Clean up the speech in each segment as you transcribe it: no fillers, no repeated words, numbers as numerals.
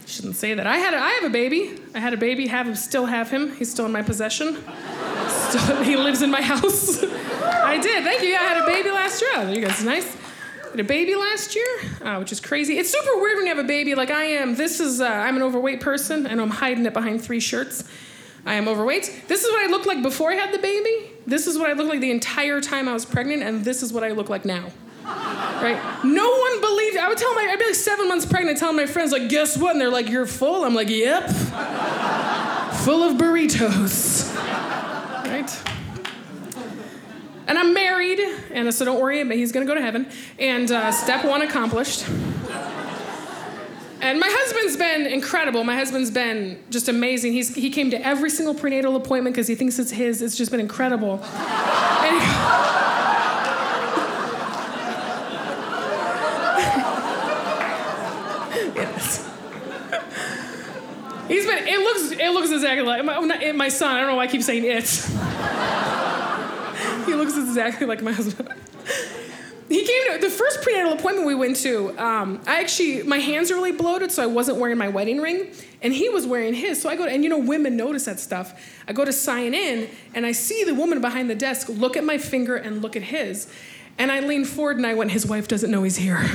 Shouldn't say that. I have a baby. I had a baby, still have him. He's still in my possession. He lives in my house. I did, thank you. Yeah, I had a baby last year. Oh, you guys, nice. I had a baby last year, which is crazy. It's super weird when you have a baby like I am. I'm an overweight person. I know I'm hiding it behind 3 shirts. I am overweight. This is what I looked like before I had the baby. This is what I looked like the entire time I was pregnant, and this is what I look like now. Right? No one believed. I'd be like 7 months pregnant, telling my friends, like, guess what? And they're like, you're full? I'm like, yep. Full of burritos. Right? And I'm married, and so don't worry, he's gonna go to heaven. And step 1 accomplished. And my husband's been incredible. My husband's been just amazing. He came to every single prenatal appointment because he thinks it's his. It's just been incredible. Yes. It looks exactly like my son. I don't know why I keep saying it. He looks exactly like my husband. He came to the first prenatal appointment we went to. My hands are really bloated, so I wasn't wearing my wedding ring, and he was wearing his. So I go to, and women notice that stuff. I go to sign in, and I see the woman behind the desk look at my finger and look at his, and I lean forward and I went, his wife doesn't know he's here.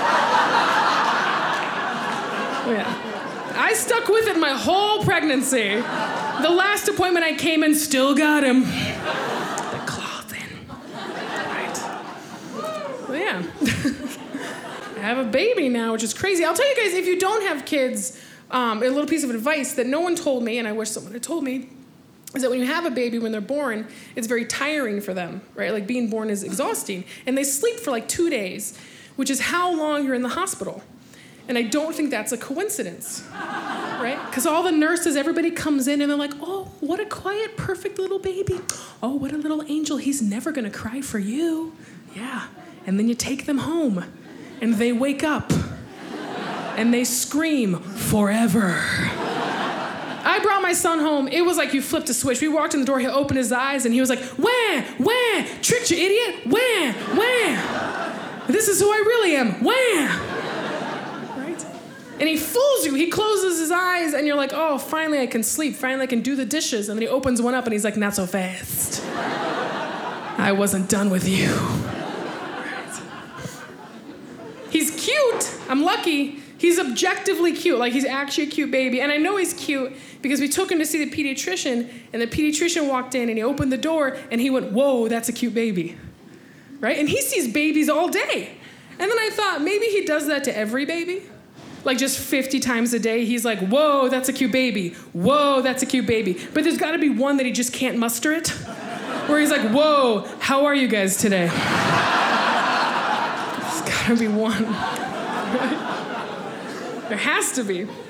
Yeah. I stuck with it my whole pregnancy. The last appointment I came in, still got him. The clothing. Right. Well, yeah. I have a baby now, which is crazy. I'll tell you guys, if you don't have kids, a little piece of advice that no one told me, and I wish someone had told me, is that when you have a baby, when they're born, it's very tiring for them, right? Like being born is exhausting. And they sleep for like 2 days, which is how long you're in the hospital. And I don't think that's a coincidence, right? Because all the nurses, everybody comes in and they're like, oh, what a quiet, perfect little baby. Oh, what a little angel. He's never gonna cry for you. Yeah. And then you take them home and they wake up and they scream forever. I brought my son home. It was like you flipped a switch. We walked in the door, he opened his eyes and he was like, wah, tricked you, idiot, wah. This is who I really am, wah. And he fools you. He closes his eyes, and you're like, oh, finally I can sleep. Finally I can do the dishes. And then he opens one up, and he's like, not so fast. I wasn't done with you. Right. He's cute. I'm lucky. He's objectively cute. Like, he's actually a cute baby. And I know he's cute because we took him to see the pediatrician, and the pediatrician walked in, and he opened the door, and he went, whoa, that's a cute baby. Right? And he sees babies all day. And then I thought, maybe he does that to every baby. Like just 50 times a day, he's like, whoa, that's a cute baby. Whoa, that's a cute baby. But there's gotta be one that he just can't muster it. Where he's like, whoa, how are you guys today? There's gotta be one. There has to be.